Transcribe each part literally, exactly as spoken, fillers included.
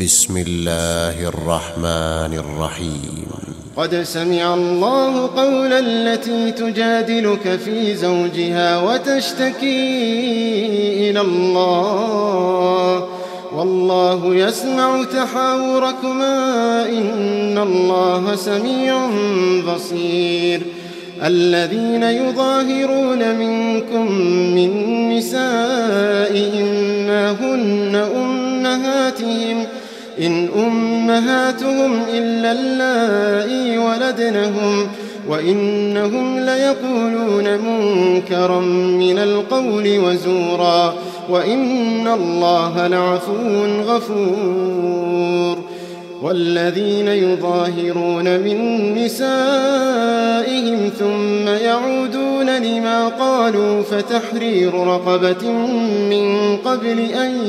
بسم الله الرحمن الرحيم. قد سمع الله قول التي تجادلك في زوجها وتشتكي إلى الله والله يسمع تحاوركما إن الله سميع بصير. الذين يظاهرون منكم من نسائهم ما هن أمهاتهم إن أمهاتهم إلا اللائي ولدنهم وإنهم ليقولون منكرا من القول وزورا وإن الله لعفو غفور. والذين يظاهرون من نسائهم ثم يعودون لما قالوا فتحرير رقبة من قبل أن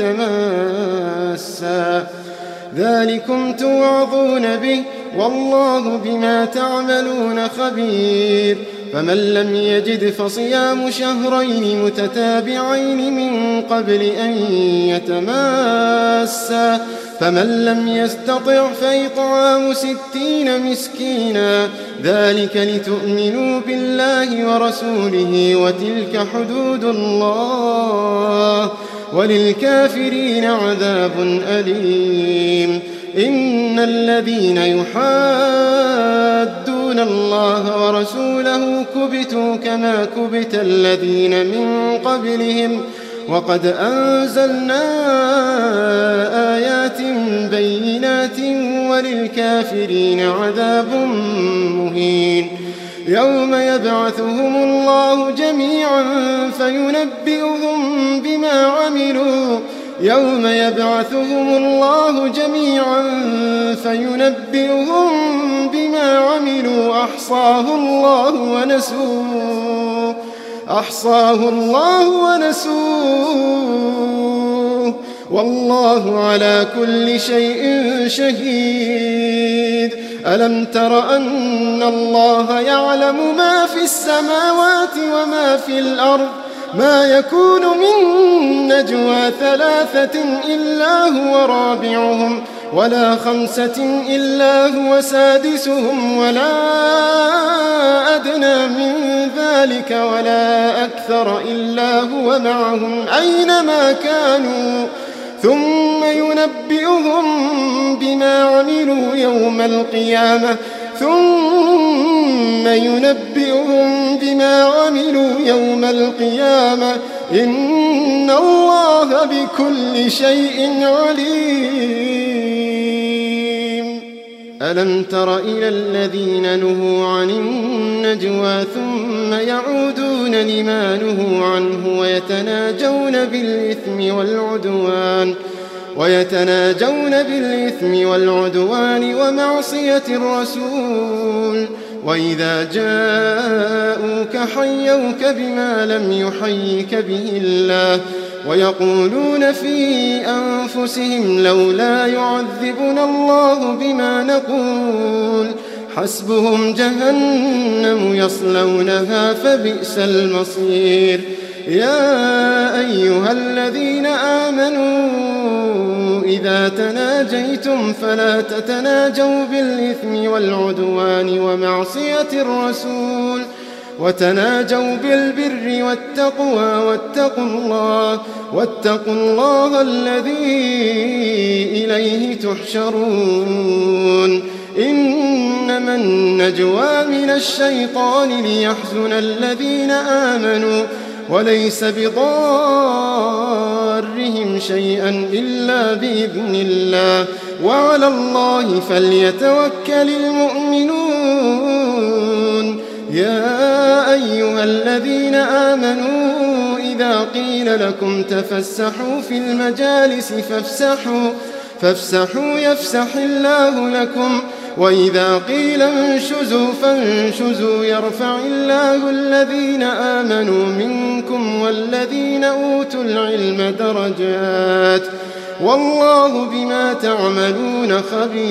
يتماسا ذلكم توعظون به والله بما تعملون خبير. فمن لم يجد فصيام شهرين متتابعين من قبل أن يتماسا فمن لم يستطع فإطعام ستين مسكينا ذلك لتؤمنوا بالله ورسوله وتلك حدود الله وللكافرين عذاب أليم. إن الذين يحادون الله ورسوله كبتوا كما كبت الذين من قبلهم وقد أنزلنا آيات بينات وللكافرين عذاب مهين. يوم يبعثهم الله جميعا فينبئهم بما عملوا يوم يبعثهم الله جميعا فينبئهم بما عملوا أحصاه الله ونسوه أحصاه الله ونسوه والله على كل شيء شهيد. ألم تر أن الله يعلم ما في السماوات وما في الأرض ما يكون من نجوى ثلاثة إلا هو رابعهم ولا خمسة إلا هو سادسهم ولا أدنى من ذلك ولا أكثر إلا هو معهم أينما كانوا ثم ينبئهم بما عملوا يوم القيامة ثم ينبئهم بما عملوا يوم القيامة إن الله بكل شيء عليم. ألم تر إلى الذين نهوا عن النجوى ثم يعودون لما نهوا عنه ويتناجون بالإثم والعدوان ويتناجون بالإثم والعدوان ومعصية الرسول وإذا جاءوك حيوك بما لم يحيك به الله ويقولون في أنفسهم لولا يعذبنا الله بما نقول حسبهم جهنم يصلونها فبئس المصير. يا أيها الذين آمنوا إذا تناجيتم فلا تتناجوا بالإثم والعدوان ومعصية الرسول وتناجوا بالبر والتقوى واتقوا الله واتقوا الله الذي إليه تحشرون. إنما النجوى من الشيطان ليحزن الذين آمنوا وليس بضارهم شيئا إلا بإذن الله وعلى الله فليتوكل المؤمنون. يا أيها الذين آمنوا إذا قيل لكم تفسحوا في المجالس فافسحوا فافسحوا يفسح الله لكم وإذا قيل انشزوا فانشزوا يرفع الله الذين آمنوا منكم والذين أوتوا العلم درجات والله بما تعملون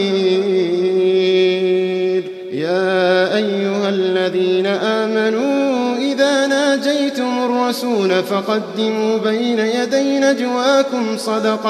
خبير. يا أيها الذين آمنوا إذا ناجيتم الرسول فقدموا بين يدي نجواكم صدقة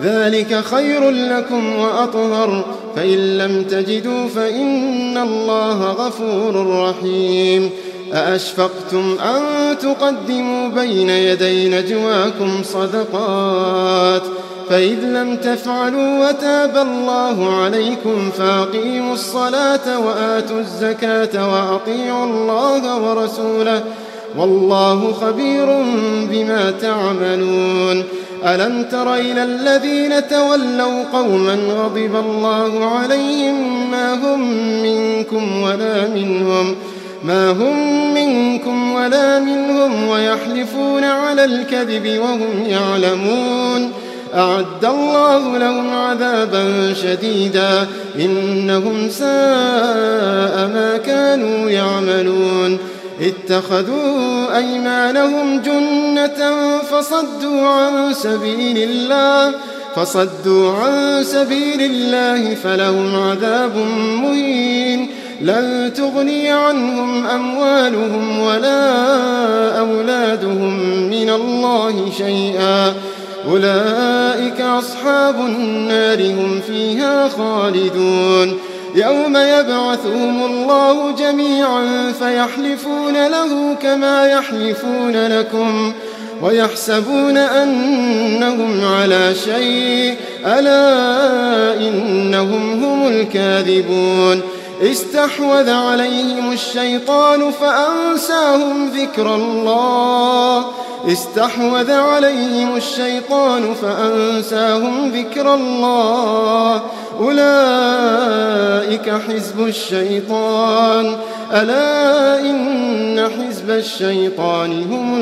ذلك خير لكم وأطهر، فإن لم تجدوا فإن الله غفور رحيم. أأشفقتم أن تقدموا بين يدي نجواكم صدقات، فإذ لم تفعلوا وتاب الله عليكم فأقيموا الصلاة وآتوا الزكاة وأطيعوا الله ورسوله والله خبير بما تعملون. ألم تر إلى الذين تولوا قوما غضب الله عليهم ما هم منكم ولا منهم ما هم منكم ولا منهم ويحلفون على الكذب وهم يعلمون. أعد الله لهم عذابا شديدا إنهم ساء ما كانوا يعملون. اتخذوا أيمانهم جنة فصدوا عن سبيل الله فصدوا عن سبيل الله فلهم عذاب مهين. لن تغني عنهم أموالهم ولا أولادهم من الله شيئا أولئك أصحاب النار هم فيها خالدون. يوم يبعثهم الله جميعا فيحلفون له كما يحلفون لكم ويحسبون أنهم على شيء ألا إنهم هم الكاذبون. استحوذ عليهم الشيطان فأنساهم ذكر الله استحوذ عليهم الشيطان فأنساهم ذكر الله أولئك حزب الشيطان ألا إن حزب الشيطان هم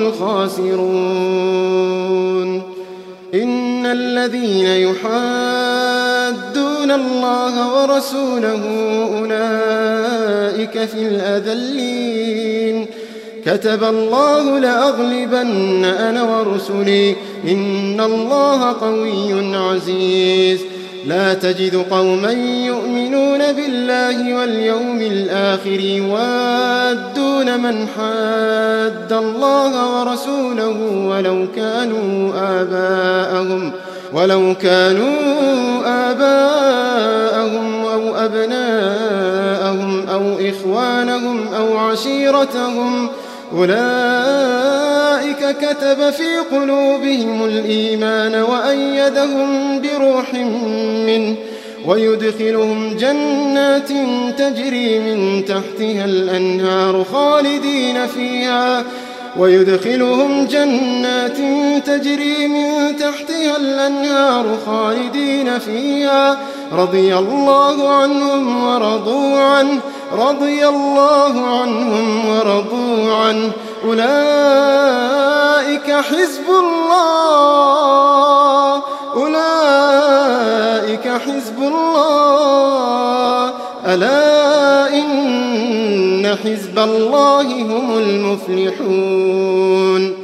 الخاسرون. إن الذين يحادون الله ورسوله أولئك في الأذلين. كتب الله لأغلبن أنا ورسلي إن الله قوي عزيز. لا تجد قوما يؤمنون بالله واليوم الآخر يوادون من حاد الله ورسوله ولو كانوا آباءهم ولو كانوا آباءهم أو أبناءهم أو إخوانهم أو عشيرتهم أولئك كتب في قلوبهم الإيمان وأيدهم بروح منه ويدخلهم جنات تجري من تحتها الأنهار خالدين فيها ويدخلهم جنات تجري من تحتها الأنهار خالدين فيها رضي الله عنهم ورضوا عنه رضي الله عنهم ورضوا عنه أولئك حزب الله أولئك حزب الله ألا إن حزب الله هم المفلحون.